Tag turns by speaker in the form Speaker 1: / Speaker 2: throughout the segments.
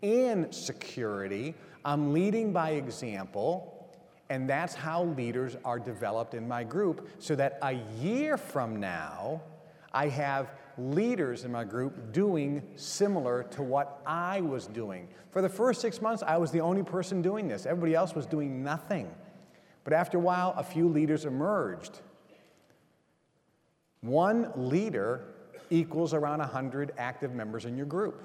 Speaker 1: and security. I'm leading by example, and that's how leaders are developed in my group, so that a year from now, I have leaders in my group doing similar to what I was doing. For the first 6 months, I was the only person doing this. Everybody else was doing nothing. But after a while, a few leaders emerged. One leader equals around 100 active members in your group.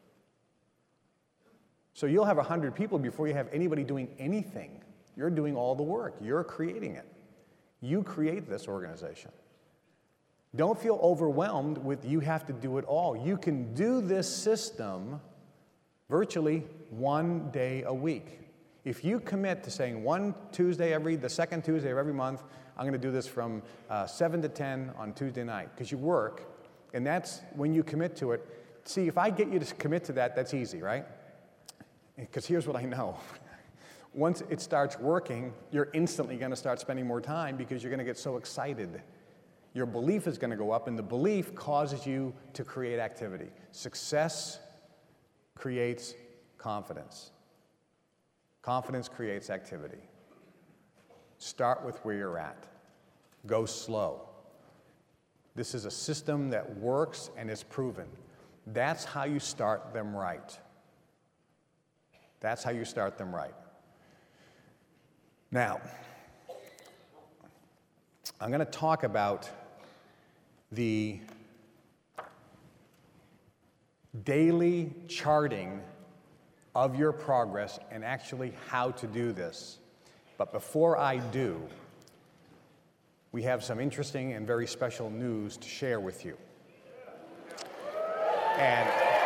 Speaker 1: So you'll have 100 people before you have anybody doing anything. You're doing all the work. You're creating it. You create this organization. Don't feel overwhelmed with you have to do it all. You can do this system virtually one day a week. If you commit to saying the second Tuesday of every month, I'm going to do this from 7 to 10 on Tuesday night, because you work, and that's when you commit to it. See, if I get you to commit to that, that's easy, right? Because here's what I know. Once it starts working, you're instantly going to start spending more time because you're going to get so excited. Your belief is going to go up, and the belief causes you to create activity. Success creates confidence. Confidence creates activity. Start with where you're at. Go slow. This is a system that works and is proven. That's how you start them right. That's how you start them right. Now, I'm going to talk about the daily charting of your progress and actually how to do this. But before I do, we have some interesting and very special news to share with you. And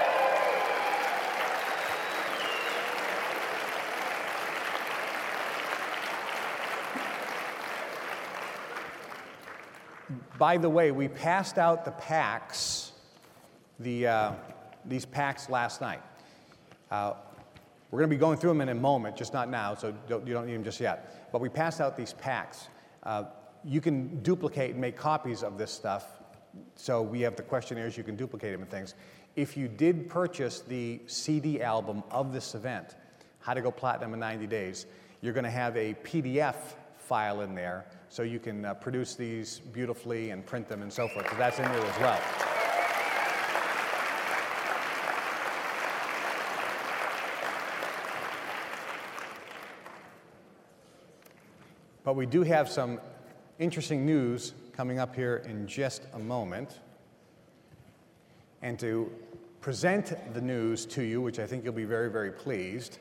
Speaker 1: by the way, we passed out the packs, these packs last night. We're going to be going through them in a moment, just not now, so you don't need them just yet. But we passed out these packs. You can duplicate and make copies of this stuff. So we have the questionnaires, you can duplicate them and things. If you did purchase the CD album of this event, How to Go Platinum in 90 Days, you're going to have a PDF file in there, so you can produce these beautifully and print them and so forth. So that's in there as well. But we do have some interesting news coming up here in just a moment. And to present the news to you, which I think you'll be very, very pleased,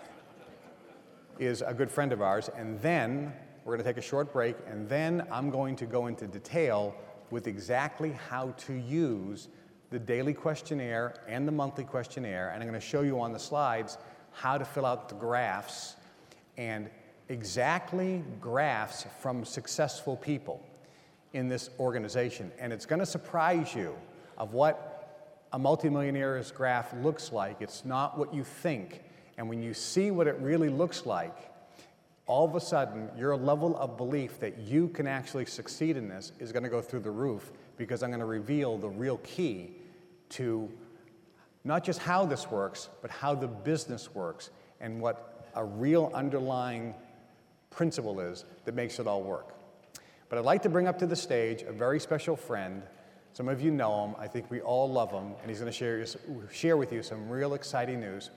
Speaker 1: is a good friend of ours. And then we're going to take a short break, and then I'm going to go into detail with exactly how to use the daily questionnaire and the monthly questionnaire. And I'm going to show you on the slides how to fill out the graphs, and exactly graphs from successful people in this organization. And it's going to surprise you of what a multimillionaire's graph looks like. It's not what you think. And when you see what it really looks like, all of a sudden, your level of belief that you can actually succeed in this is going to go through the roof, because I'm going to reveal the real key to not just how this works, but how the business works and what a real underlying principle is that makes it all work. But I'd like to bring up to the stage a very special friend. Some of you know him. I think we all love him, and he's going to share with you some real exciting news.